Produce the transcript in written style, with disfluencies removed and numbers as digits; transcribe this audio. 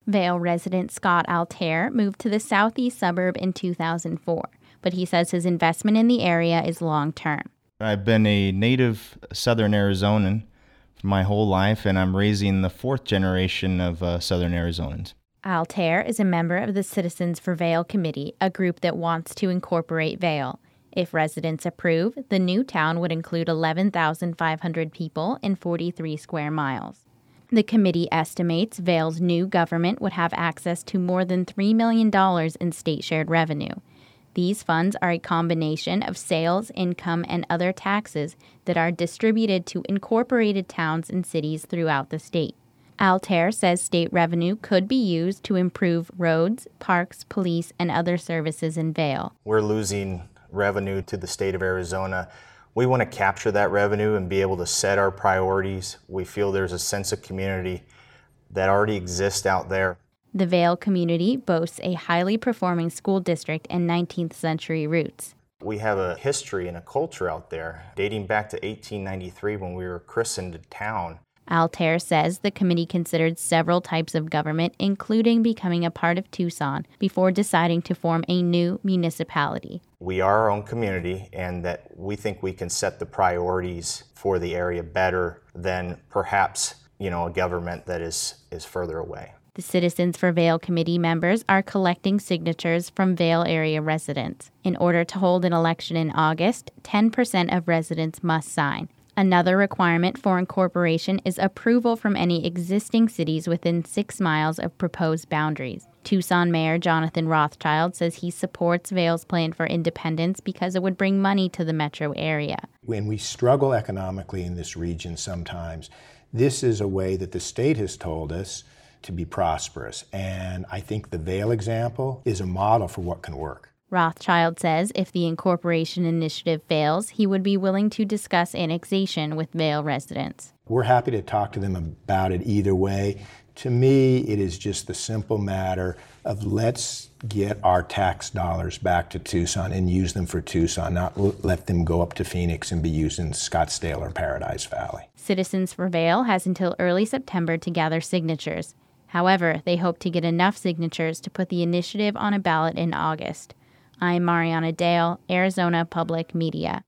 Vail resident Scott Altair moved to the southeast suburb in 2004, but he says his investment in the area is long-term. I've been a native Southern Arizonan for my whole life, and I'm raising the fourth generation of Southern Arizonans. Altair is a member of the Citizens for Vail Committee, a group that wants to incorporate Vail. If residents approve, the new town would include 11,500 people and 43 square miles. The committee estimates Vail's new government would have access to more than $3 million in state-shared revenue. These funds are a combination of sales, income, and other taxes that are distributed to incorporated towns and cities throughout the state. Altair says state revenue could be used to improve roads, parks, police, and other services in Vail. We're losing revenue to the state of Arizona. We want to capture that revenue and be able to set our priorities. We feel there's a sense of community that already exists out there. The Vail community boasts a highly performing school district and 19th century roots. We have a history and a culture out there dating back to 1893 when we were christened a town. Altair says the committee considered several types of government, including becoming a part of Tucson, before deciding to form a new municipality. We are our own community, and that we think we can set the priorities for the area better than perhaps, a government that is further away. The Citizens for Vail committee members are collecting signatures from Vail area residents. In order to hold an election in August, 10% of residents must sign. Another requirement for incorporation is approval from any existing cities within 6 miles of proposed boundaries. Tucson Mayor Jonathan Rothschild says he supports Vail's plan for independence because it would bring money to the metro area. When we struggle economically in this region sometimes, this is a way that the state has told us to be prosperous. And I think the Vail example is a model for what can work. Rothschild says if the incorporation initiative fails, he would be willing to discuss annexation with Vail residents. We're happy to talk to them about it either way. To me, it is just the simple matter of let's get our tax dollars back to Tucson and use them for Tucson, not let them go up to Phoenix and be used in Scottsdale or Paradise Valley. Citizens for Vail has until early September to gather signatures. However, they hope to get enough signatures to put the initiative on a ballot in August. I'm Mariana Dale, Arizona Public Media.